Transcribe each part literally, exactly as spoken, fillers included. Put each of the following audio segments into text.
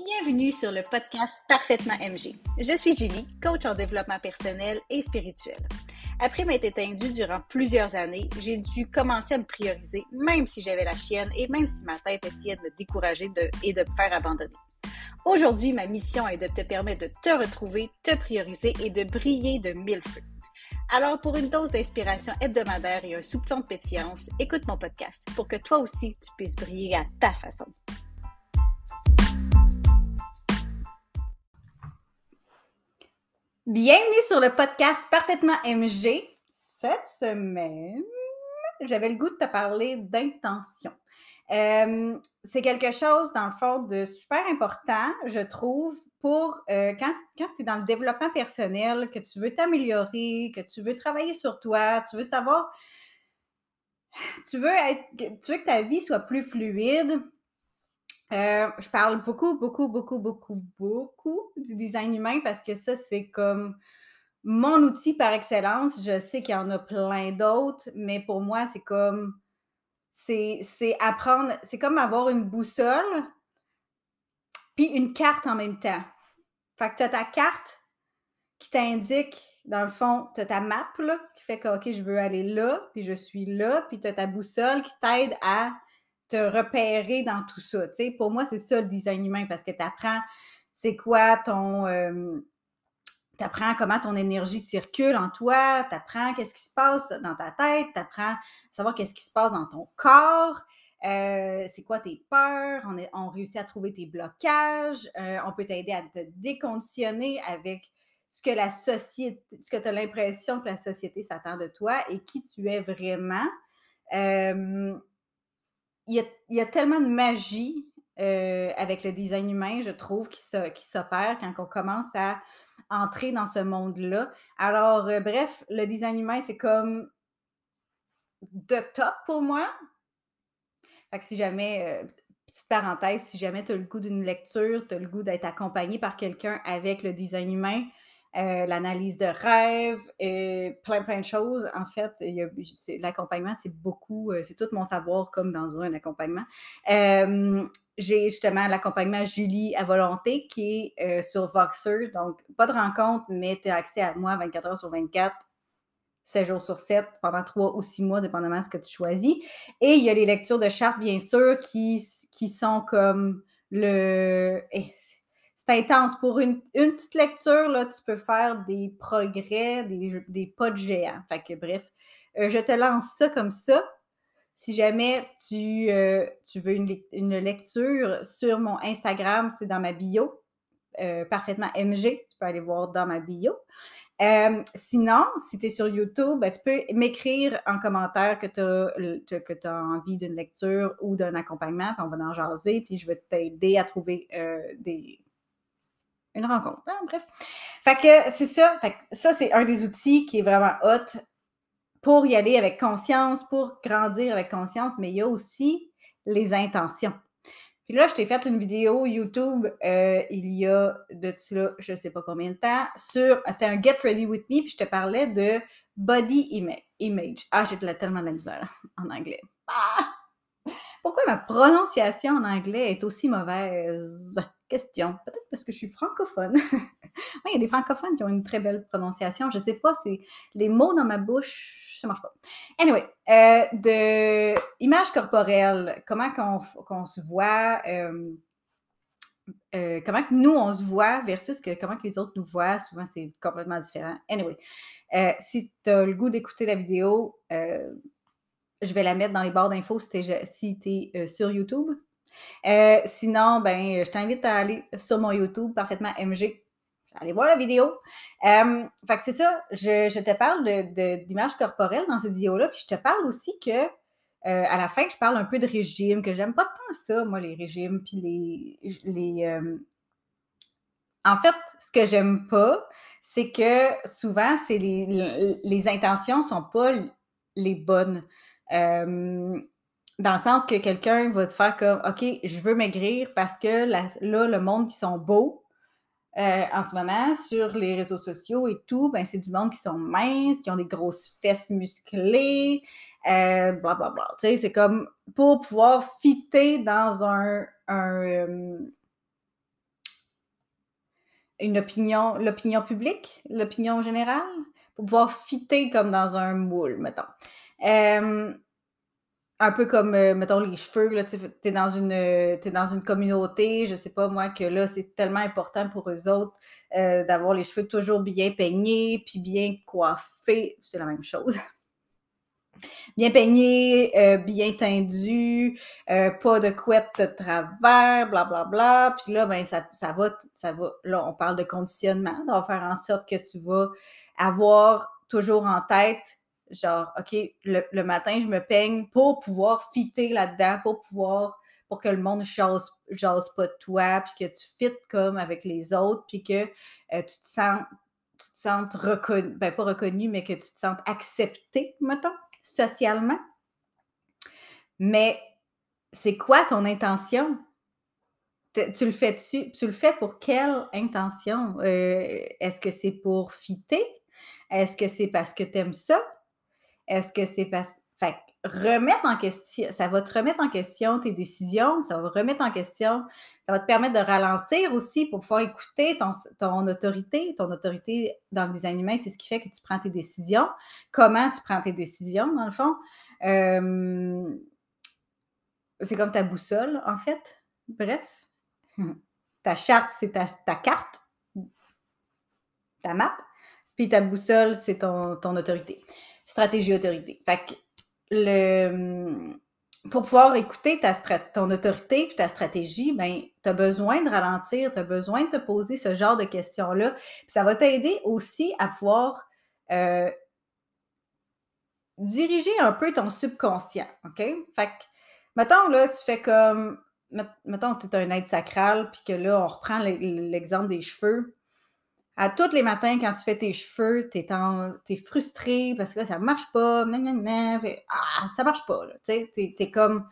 Bienvenue sur le podcast Parfaitement M G. Je suis Julie, coach en développement personnel et spirituel. Après m'être éteindue durant plusieurs années, j'ai dû commencer à me prioriser, même si j'avais la chienne et même si ma tête essayait de me décourager de, et de me faire abandonner. Aujourd'hui, ma mission est de te permettre de te retrouver, te prioriser et de briller de mille feux. Alors, pour une dose d'inspiration hebdomadaire et un soupçon de pétillance, écoute mon podcast pour que toi aussi, tu puisses briller à ta façon. Bienvenue sur le podcast Parfaitement M G. Cette semaine, j'avais le goût de te parler d'intention. Euh, c'est quelque chose, dans le fond, de super important, je trouve, pour euh, quand, quand tu es dans le développement personnel, que tu veux t'améliorer, que tu veux travailler sur toi, tu veux savoir, tu veux être, tu veux que ta vie soit plus fluide. Euh, je parle beaucoup, beaucoup, beaucoup, beaucoup, beaucoup du design humain parce que ça, c'est comme mon outil par excellence. Je sais qu'il y en a plein d'autres, mais pour moi, c'est comme, c'est, c'est apprendre, c'est comme avoir une boussole puis une carte en même temps. Fait que tu as ta carte qui t'indique, dans le fond, tu as ta map là, qui fait que, OK, je veux aller là, puis je suis là, puis tu as ta boussole qui t'aide à te repérer dans tout ça. T'sais, pour moi, c'est ça le design humain, parce que tu apprends c'est quoi ton... Euh, tu apprends comment ton énergie circule en toi, tu apprends qu'est-ce qui se passe dans ta tête, tu apprends à savoir qu'est-ce qui se passe dans ton corps, euh, c'est quoi tes peurs, on, est, on réussit à trouver tes blocages, euh, on peut t'aider à te déconditionner avec ce que la société, ce que tu as l'impression que la société s'attend de toi et qui tu es vraiment. Euh, il y a, il y a tellement de magie euh, avec le design humain, je trouve, qui, so, qui s'opère quand on commence à entrer dans ce monde-là. Alors, euh, bref, le design humain, c'est comme de top pour moi. Fait que si jamais, euh, petite parenthèse, si jamais tu as le goût d'une lecture, tu as le goût d'être accompagné par quelqu'un avec le design humain, euh, l'analyse de rêve, euh, plein, plein de choses. En fait, il y a, c'est, l'accompagnement, c'est beaucoup, euh, c'est tout mon savoir comme dans un accompagnement. Euh, j'ai justement l'accompagnement Julie à volonté qui est euh, sur Voxer. Donc, pas de rencontre, mais tu as accès à moi vingt-quatre heures sur vingt-quatre, sept jours sur sept, pendant trois ou six mois, dépendamment de ce que tu choisis. Et il y a les lectures de chartes, bien sûr, qui, qui sont comme le... C'est intense. Pour une, une petite lecture, là, tu peux faire des progrès, des, des pas de géant. Fait que bref, euh, je te lance ça comme ça. Si jamais tu, euh, tu veux une, une lecture sur mon Instagram, c'est dans ma bio, euh, Parfaitement M G. Tu peux aller voir dans ma bio. Euh, sinon, si tu es sur YouTube, ben, tu peux m'écrire en commentaire que tu as envie d'une lecture ou d'un accompagnement, puis on va en jaser, puis je vais t'aider à trouver euh, des... une rencontre. Hein, bref. Fait que c'est ça. Fait que ça, c'est un des outils qui est vraiment hot pour y aller avec conscience, pour grandir avec conscience, mais il y a aussi les intentions. Puis là, je t'ai fait une vidéo YouTube euh, il y a de cela, je ne sais pas combien de temps, sur, c'est un Get Ready With Me, puis je te parlais de body ima- image. Ah, j'ai tellement de la misère en anglais. Ah! Pourquoi ma prononciation en anglais est aussi mauvaise? Question. Peut-être parce que je suis francophone. Oui, il y a des francophones qui ont une très belle prononciation. Je ne sais pas, c'est les mots dans ma bouche, ça ne marche pas. Anyway, euh, de image corporelle, comment qu'on, qu'on se voit, euh, euh, comment que nous, on se voit versus que, comment que les autres nous voient. Souvent, c'est complètement différent. Anyway, euh, si tu as le goût d'écouter la vidéo, euh, je vais la mettre dans les barres d'infos si tu es si euh, sur YouTube. Euh, sinon, ben, je t'invite à aller sur mon YouTube, Parfaitement M G. Allez voir la vidéo. Euh, fait que c'est ça, je, je te parle de, de, d'image corporelle dans cette vidéo-là, puis je te parle aussi que, euh, à la fin, je parle un peu de régime, que j'aime pas tant ça, moi, les régimes, puis les... les euh... En fait, ce que j'aime pas, c'est que souvent, c'est les, les, les intentions sont pas les bonnes. Euh, dans le sens que quelqu'un va te faire comme, OK, je veux maigrir parce que là, là le monde qui sont beaux euh, en ce moment sur les réseaux sociaux et tout, ben c'est du monde qui sont minces, qui ont des grosses fesses musclées, euh, bla bla bla. Tu sais, c'est comme pour pouvoir fitter dans un, un, une opinion l'opinion publique, l'opinion générale, pour pouvoir fitter comme dans un moule, mettons. Hem, un peu comme, heu, mettons les cheveux, là, tu sais, tu es dans une, heu, tu es dans une communauté, je sais pas moi, que là, c'est tellement important pour eux autres, heu, d'avoir les cheveux toujours bien peignés, puis bien coiffés. C'est la même chose. Bien peignés, heu, bien tendus, heu, pas de couette de travers, bla bla bla. Puis là, ben, ça ça va ça va là, on parle de conditionnement. Ça va faire en sorte que tu vas avoir toujours en tête, genre: «OK, le le matin, je me peigne pour pouvoir fitter là-dedans, pour pouvoir pour que le monde jase jase pas de toi, puis que tu fittes comme avec les autres, puis que, heu, tu te sens tu te sentes reconnue, ben, pas reconnue, mais que tu te sentes acceptée, mettons, socialement. Mais c'est quoi ton intention? T tu le fais-tu tu le fais pour quelle intention? Heu, est-ce que c'est pour fitter? Est-ce que c'est parce que tu aimes ça? Est-ce que c'est parce fait que remettre en question ça va te remettre en question tes décisions, ça va remettre en question ça va te permettre de ralentir aussi pour pouvoir écouter ton ton autorité. Ton autorité dans le design humain, c'est ce qui fait que tu prends tes décisions. Comment tu prends tes décisions, dans le fond? Hem, c'est comme ta boussole, en fait. Bref. Ta charte, c'est ta ta carte, ta map, puis ta boussole, c'est ton ton autorité. Stratégie autorité. Fait que le, mmh, pour pouvoir écouter ta strat ton autorité puis ta stratégie, ben, tu as besoin de ralentir, tu as besoin de te poser ce genre de questions-là. Puis ça va t'aider aussi à pouvoir, heu, diriger un peu ton subconscient, OK? Fait que, mettons là, tu fais comme met mettons tu es un être sacral puis que là, on reprend l'e l'exemple des cheveux. À tous les matins, quand tu fais tes cheveux, tu es en tu es frustré parce que là, ça marche pas, na na na, fait ah, ça marche pas, là, tu sais, tu es tu es comme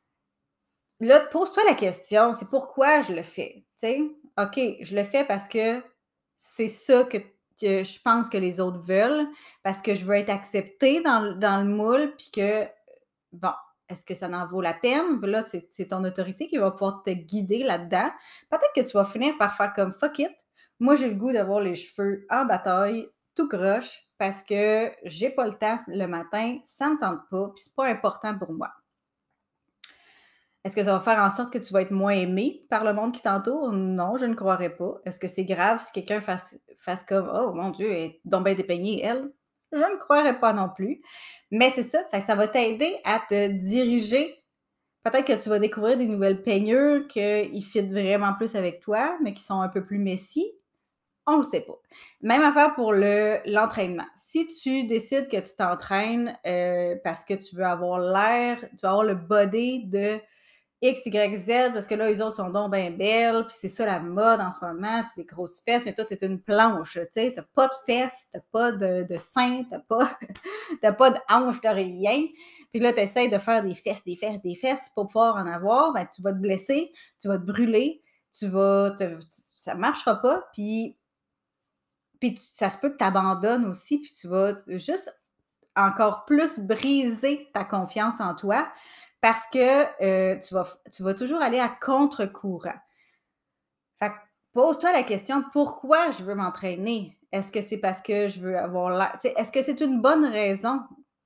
là, pose-toi la question, c'est pourquoi je le fais, tu sais? OK, je le fais parce que c'est ça que que je pense que les autres veulent, parce que je veux être acceptée dans le dans le moule, puis que, bon, est-ce que ça en vaut la peine? Puis là, c'est c'est ton autorité qui va pouvoir te guider là-dedans. Peut-être que tu vas finir par faire comme: «Fuck it, moi, j'ai le goût d'avoir les cheveux en bataille, tout croche, parce que j'ai pas le temps le matin, ça me tente pas, puis c'est pas important pour moi». Est-ce que ça va faire en sorte que tu vas être moins aimé par le monde qui t'entoure? Non, je ne croirais pas. Est-ce que c'est grave si quelqu'un fasse fasse comme: «Oh mon Dieu, elle est donc bien dépeignée, elle». Je ne croirais pas non plus. Mais c'est ça, fait que ça va t'aider à te diriger. Peut-être que tu vas découvrir des nouvelles peignures qui fitent vraiment plus avec toi, mais qui sont un peu plus messy. On le sait pas. Même affaire pour le l'entraînement. Si tu décides que tu t'entraînes, heu, parce que tu veux avoir l'air tu veux avoir le body de X, Y, Z, parce que là, les autres sont donc ben belles, puis c'est ça la mode en ce moment, c'est des grosses fesses, mais toi, tu es une planche, tu sais, tu pas de fesses, tu pas de de seins, tu pas tu pas de hanches, tu rien. Puis là, tu essaies de faire des fesses, des fesses, des fesses pour pouvoir en avoir, ben tu vas te blesser, tu vas te brûler, tu vas te ça marchera pas, puis puis tu ça se peut que tu abandonnes aussi, puis tu vas juste encore plus briser ta confiance en toi parce que, heu, tu vas tu vas toujours aller à contre-courant. Fait que pose-toi la question: «Pourquoi je veux m'entraîner? Est-ce que c'est parce que je veux avoir l'air» tu sais, est-ce que c'est une bonne raison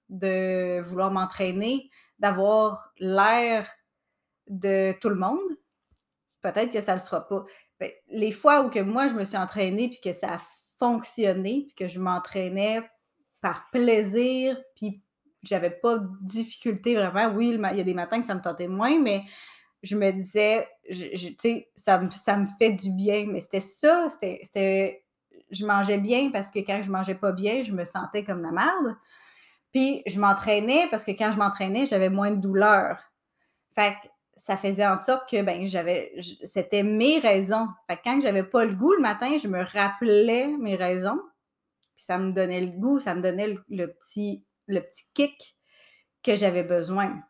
de vouloir m'entraîner, d'avoir l'air de tout le monde? Peut-être que ça le sera pas. Beh, les fois où que moi je me suis entraînée puis que ça a fonctionné, puis que je m'entraînais par plaisir, puis j'avais pas de difficulté vraiment. Oui, le ma il y a des matins que ça me tentait moins, mais je me disais, je je tu sais, ça me ça me fait du bien. Mais c'était ça, c'était c'était je mangeais bien parce que quand je mangeais pas bien, je me sentais comme la merde. Puis je m'entraînais parce que quand je m'entraînais, j'avais moins de douleur. Fait que ça faisait en sorte que, ben, j'avais j c'était mes raisons. Fait que quand j'avais pas le goût le matin, je me rappelais mes raisons, puis ça me donnait le goût, ça me donnait le le petit le petit kick que j'avais besoin.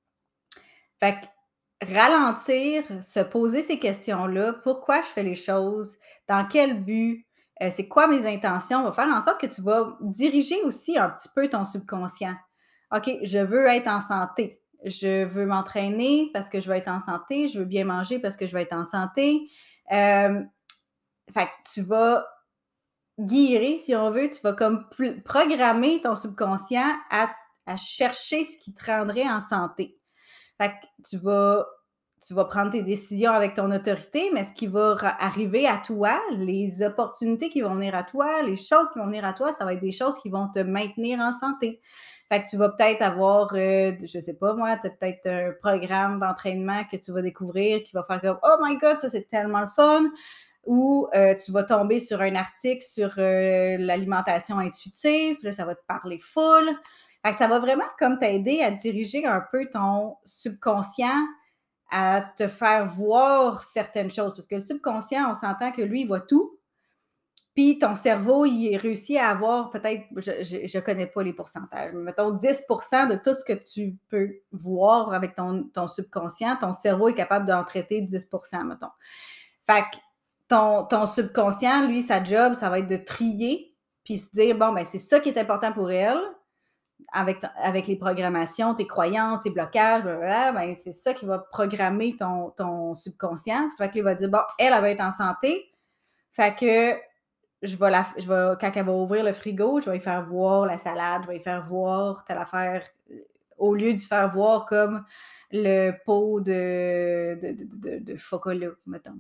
Fait que ralentir, se poser ces questions-là, pourquoi je fais les choses, dans quel but, heu, c'est quoi mes intentions, va faire en sorte que tu vas diriger aussi un petit peu ton subconscient. OK, je veux être en santé. Je veux m'entraîner parce que je veux être en santé. Je veux bien manger parce que je veux être en santé. Hem, fait que tu vas guirer, si on veut, tu vas comme pl- programmer ton subconscient à, à chercher ce qui te rendrait en santé. Fait que tu vas, tu vas prendre tes décisions avec ton autorité, mais ce qui va ra- arriver à toi, les opportunités qui vont venir à toi, les choses qui vont venir à toi, ça va être des choses qui vont te maintenir en santé. Fait que tu vas peut-être avoir, euh, je sais pas moi, tu as peut-être un programme d'entraînement que tu vas découvrir qui va faire comme « Oh my God, ça c'est tellement le fun! » Ou euh, tu vas tomber sur un article sur euh, l'alimentation intuitive, puis là, ça va te parler full. Fait que ça va vraiment comme t'aider à diriger un peu ton subconscient à te faire voir certaines choses. Parce que le subconscient, on s'entend que lui, il voit tout. Puis ton cerveau, il réussit à avoir peut-être, je ne connais pas les pourcentages, mais mettons dix pour cent de tout ce que tu peux voir avec ton, ton subconscient, ton cerveau est capable d'en traiter dix pour cent, mettons. Fait que ton, ton subconscient, lui, sa job, ça va être de trier, puis se dire, bon, ben c'est ça qui est important pour elle, avec, avec les programmations, tes croyances, tes blocages, blablabla, ben c'est ça qui va programmer ton, ton subconscient. Fait que lui va dire, bon, elle, elle va être en santé, fait que je vais la, je vais, quand elle va ouvrir le frigo, je vais lui faire voir la salade, je vais lui faire voir telle affaire, au lieu de lui faire voir comme le pot de, de, de, de, de chocolat, mettons.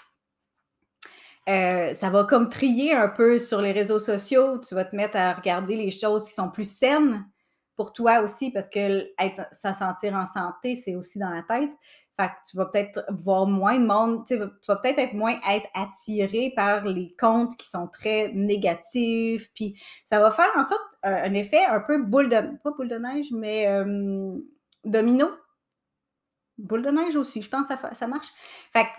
Euh, ça va comme trier un peu sur les réseaux sociaux. Tu vas te mettre à regarder les choses qui sont plus saines pour toi aussi, parce que être, se sentir en santé, c'est aussi dans la tête. Fait que tu vas peut-être voir moins de monde, tu vas peut-être être moins être attiré par les comptes qui sont très négatifs, puis ça va faire en sorte un, un effet un peu boule de, pas boule de neige, mais euh, domino. Boule de neige aussi, je pense que ça, ça marche. Fait que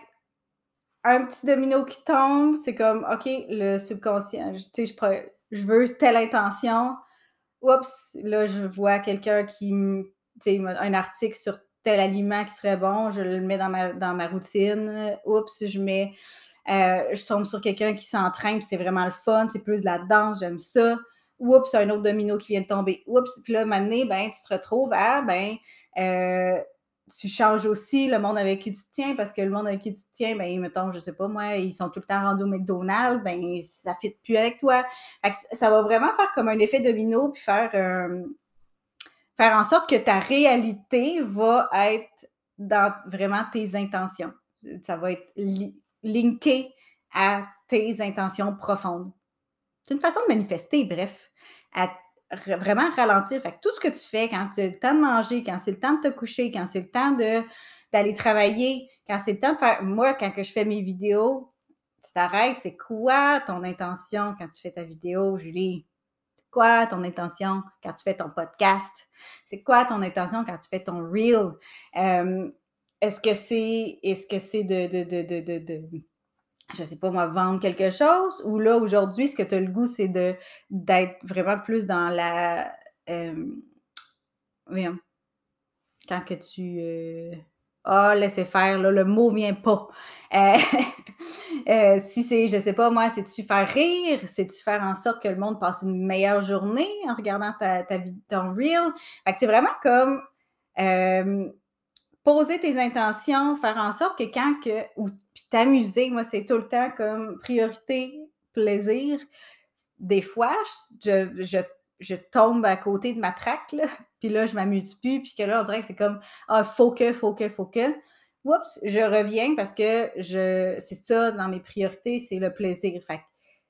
un petit domino qui tombe, c'est comme, OK, le subconscient, tu sais, je, je veux telle intention. Oups, là, je vois quelqu'un qui, tu sais, un article sur tel aliment qui serait bon, je le mets dans ma, dans ma routine. Oups, je mets, euh, je tombe sur quelqu'un qui s'entraîne, puis c'est vraiment le fun, c'est plus de la danse, j'aime ça. Oups, un autre domino qui vient de tomber. Oups, puis là, maintenant, ben, tu te retrouves à, ben, euh, tu changes aussi le monde avec qui tu te tiens, parce que le monde avec qui tu te tiens, ben, mettons, je sais pas, moi, ils sont tout le temps rendus au McDonald's, ben, ça ne fit plus avec toi. Fait que ça va vraiment faire comme un effet domino, puis faire, euh, faire en sorte que ta réalité va être dans vraiment tes intentions. Ça va être li- linké à tes intentions profondes. C'est une façon de manifester, bref, à vraiment ralentir. Fait que tout ce que tu fais quand tu as le temps de manger, quand c'est le temps de te coucher, quand c'est le temps de, d'aller travailler, quand c'est le temps de faire... Moi, quand que je fais mes vidéos, tu t'arrêtes, c'est quoi ton intention quand tu fais ta vidéo, Julie? C'est quoi ton intention quand tu fais ton podcast? C'est quoi ton intention quand tu fais ton reel? Euh, est-ce que c'est, est-ce que c'est de, de, de, de, de, de je sais pas moi, vendre quelque chose, ou là, aujourd'hui, ce que tu as le goût, c'est de d'être vraiment plus dans la... Euh, voyons, quand que tu... Euh, ah, laissez faire, là, le mot vient pas. Euh, euh, si c'est, je sais pas moi, c'est-tu faire rire? C'est-tu faire en sorte que le monde passe une meilleure journée en regardant ta, ta, ton reel? Fait que c'est vraiment comme... Euh, poser tes intentions, faire en sorte que quand que, ou puis t'amuser, moi, c'est tout le temps comme priorité, plaisir. Des fois, je, je, je tombe à côté de ma traque, là, puis là, je m'amuse plus, puis que là, on dirait que c'est comme, ah, faut que, faut que, faut que. Oups, je reviens parce que je, c'est ça, dans mes priorités, c'est le plaisir. Fait que,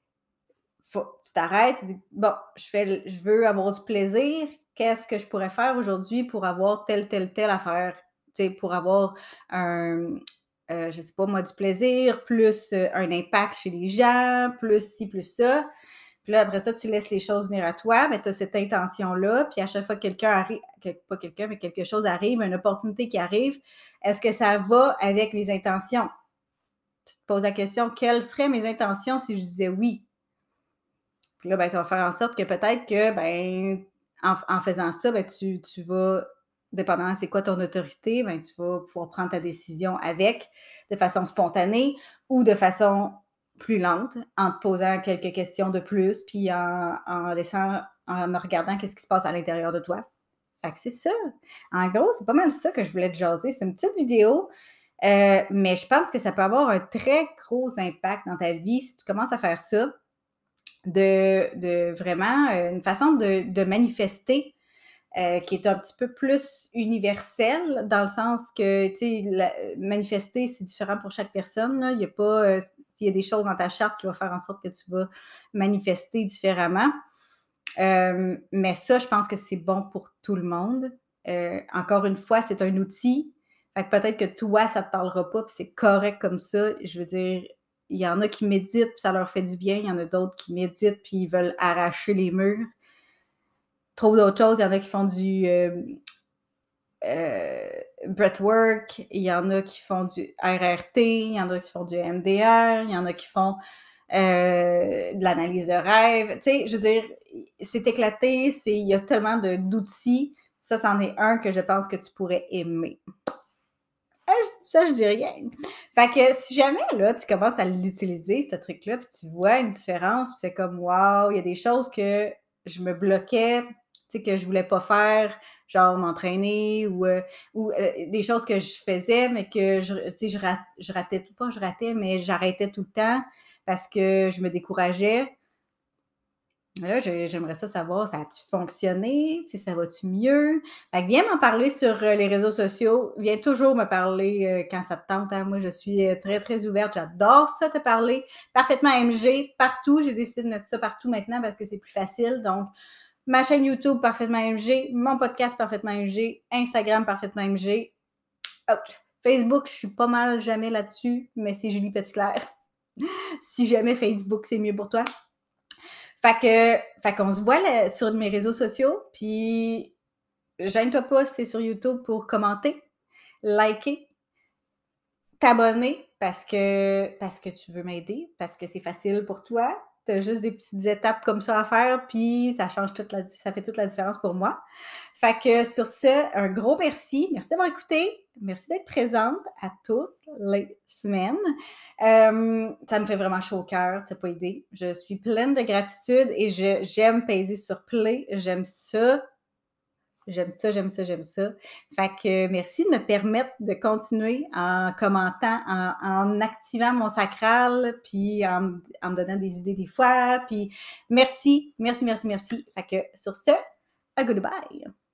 faut, tu t'arrêtes, tu dis, bon, je, fais, je veux avoir du plaisir, qu'est-ce que je pourrais faire aujourd'hui pour avoir telle, telle, telle affaire, tu sais, pour avoir un, euh, je sais pas moi, du plaisir, plus euh, un impact chez les gens, plus ci, plus ça. Puis là, après ça, tu laisses les choses venir à toi, mais tu as cette intention-là, puis à chaque fois que quelqu'un arrive, pas quelqu'un, mais quelque chose arrive, une opportunité qui arrive, est-ce que ça va avec mes intentions? Tu te poses la question, quelles seraient mes intentions si je disais oui? Puis là, ben, ça va faire en sorte que peut-être que, ben, en, en faisant ça, ben, tu, tu vas, dépendamment c'est quoi ton autorité, ben, tu vas pouvoir prendre ta décision avec, de façon spontanée ou de façon plus lente, en te posant quelques questions de plus, puis en, en laissant, en regardant qu'est-ce qui se passe à l'intérieur de toi. Fait que c'est ça. En gros, c'est pas mal ça que je voulais te jaser. C'est une petite vidéo Euh, mais je pense que ça peut avoir un très gros impact dans ta vie si tu commences à faire ça, de, de vraiment euh, une façon de, de manifester euh, qui est un petit peu plus universelle, dans le sens que, tu sais, la- manifester, c'est différent pour chaque personne, là. Il y a pas, euh, il y a des choses dans ta charte qui vont faire en sorte que tu vas manifester différemment. Euh, mais ça, je pense que c'est bon pour tout le monde. Euh, encore une fois, c'est un outil. Fait que peut-être que toi, ça te parlera pas, puis c'est correct comme ça. Je veux dire, il y en a qui méditent, puis ça leur fait du bien. Il y en a d'autres qui méditent, puis ils veulent arracher les murs. Trop d'autres choses. Il y en a qui font du euh, euh, breathwork. Il y en a qui font du R R T. Il y en a qui font du M D R. Il y en a qui font euh, de l'analyse de rêve. Tu sais, je veux dire, c'est éclaté, c'est, il y a tellement de, d'outils. Ça, c'en est un que je pense que tu pourrais aimer. Ah, je dis ça, je dis rien. Fait que si jamais, là, tu commences à l'utiliser, ce truc-là, puis tu vois une différence, puis c'est comme, wow, il y a des choses que je me bloquais, tu sais, que je voulais pas faire, genre m'entraîner, ou, euh, ou euh, des choses que je faisais, mais que, je, tu sais, je, rat, je ratais tout, pas je ratais, mais j'arrêtais tout le temps parce que je me décourageais. Là, j'aimerais ça savoir, ça a-tu fonctionné? Tu sais, ça va-tu mieux? Fait que viens m'en parler sur euh, les réseaux sociaux. Viens toujours me parler euh, quand ça te tente, hein. Moi, je suis euh, très, très ouverte. J'adore ça, te parler. Parfaitement M G, partout. J'ai décidé de mettre ça partout maintenant parce que c'est plus facile. Donc, ma chaîne YouTube, Parfaitement M G. Mon podcast, Parfaitement M G. Instagram, Parfaitement M G. Ouch. Facebook, je suis pas mal jamais là-dessus, mais c'est Julie Petitclerc. Si jamais Facebook, c'est mieux pour toi. Fait que, fait qu'on se voit là, sur mes réseaux sociaux, puis gêne-toi pas si t'es sur YouTube pour commenter, liker, t'abonner parce que, parce que tu veux m'aider, parce que c'est facile pour toi. T'as juste des petites étapes comme ça à faire, puis ça change toute la, ça fait toute la différence pour moi. Fait que sur ce, un gros merci. Merci d'avoir écouté. Merci d'être présente à toutes les semaines. Euh, ça me fait vraiment chaud au cœur, t'as pas idée. Je suis pleine de gratitude et je, j'aime peser sur play. J'aime ça. J'aime ça, j'aime ça, j'aime ça. Fait que merci de me permettre de continuer en commentant, en, en activant mon sacral, puis en, en me donnant des idées des fois. Puis merci, merci, merci, merci. Fait que sur ce, a goodbye.